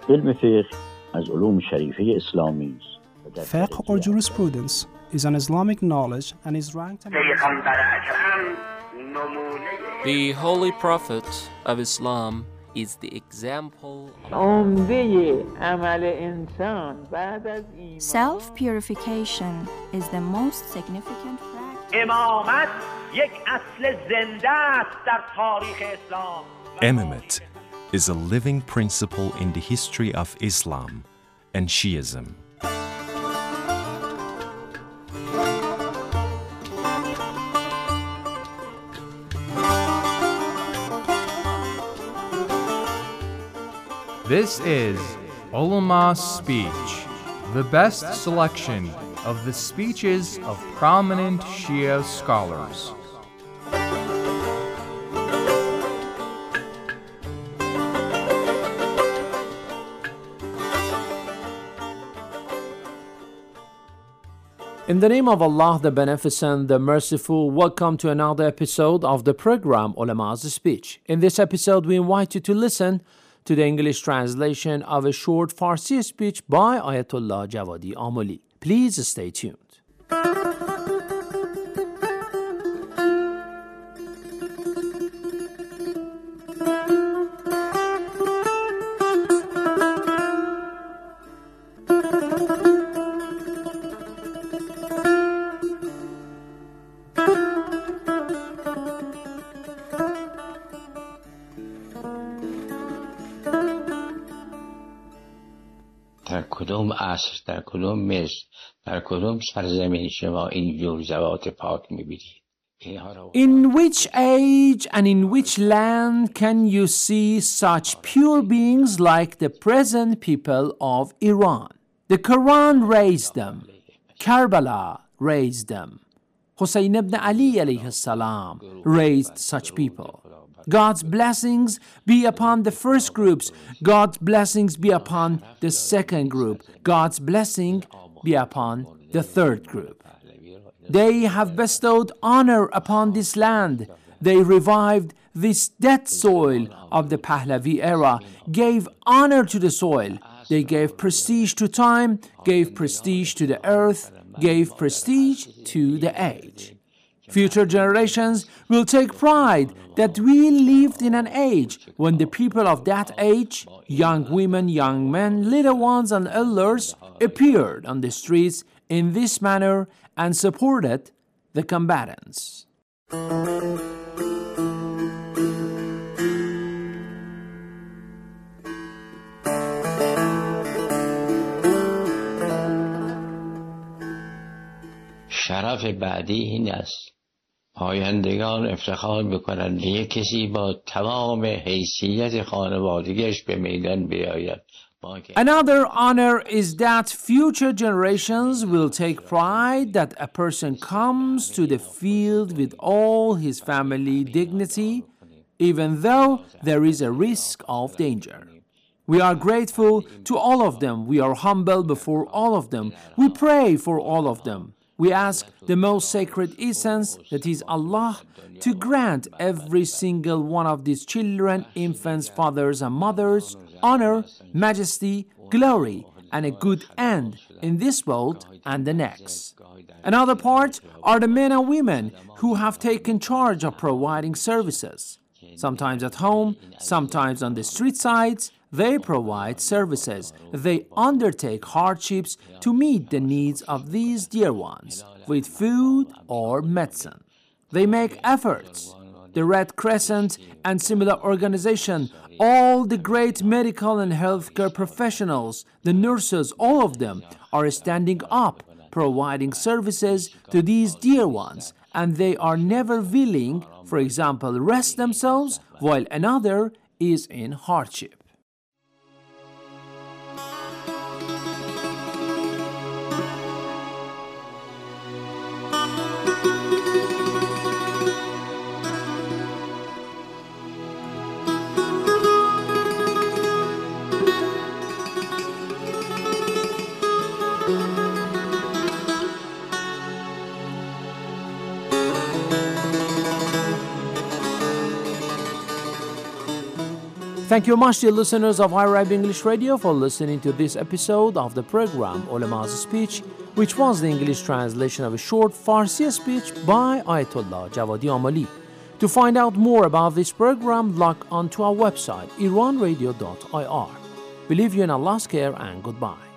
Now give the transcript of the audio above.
علم فقه از علوم شریفه اسلامی است. Fiqh or jurisprudence is an Islamic knowledge and is ranked The Holy Prophet of Islam is the example. Self-purification is the most significant practice. امامت یک اصل زنده است در تاریخ اسلام. Imamate is a living principle in the history of Islam and Shiism. This is Ulama Speech, the best selection of the speeches of prominent Shia scholars. In the name of Allah, the Beneficent, the Merciful, welcome to another episode of the program Ulama's Speech. In this episode, we invite you to listen to the English translation of a short Farsi speech by Ayatollah Javadi Amoli. Please stay tuned. در کدوم عصر، در کدوم مصر، در کدوم سرزمین شما این جور زوات پاک می‌بینید؟ In which age and in which land can you see such pure beings like the present people of Iran? The Quran raised them. Karbala raised them. Hussein ibn Ali alayhi salam raised such people. God's blessings be upon the first groups. God's blessings be upon the second group. God's blessing be upon the third group. They have bestowed honor upon this land. They revived this dead soil of the Pahlavi era, gave honor to the soil. They gave prestige to time, gave prestige to the earth, gave prestige to the age. Future generations will take pride that we lived in an age when the people of that age, young women, young men, little ones and elders, appeared on the streets in this manner and supported the combatants. شرف بعدی این است آیندگان افتخار بکنند به یک کسی با تمام حیثیت خانوادگیش به میدان بیاید. Another honor is that future generations will take pride that a person comes to the field with all his family dignity, even though there is a risk of danger. We are grateful to all of them. We are humble before all of them. We pray for all of them. We ask the most sacred essence, that is Allah, to grant every single one of these children, infants, fathers and mothers, honor, majesty, glory, and a good end in this world and the next. Another part are the men and women who have taken charge of providing services. Sometimes at home, sometimes on the street sides, they provide services. They undertake hardships to meet the needs of these dear ones with food or medicine. They make efforts. The Red Crescent and similar organizations, all the great medical and healthcare professionals, the nurses, all of them are standing up, providing services to these dear ones, and they are never willing, for example, rest themselves while another is in hardship. Thank you much, dear listeners of Arab English Radio, for listening to this episode of the program Ulama's Speech, which was the English translation of a short Farsi speech by Ayatollah Javadi Amali. To find out more about this program, log on to our website, iranradio.ir. We leave you in Allah's care and goodbye.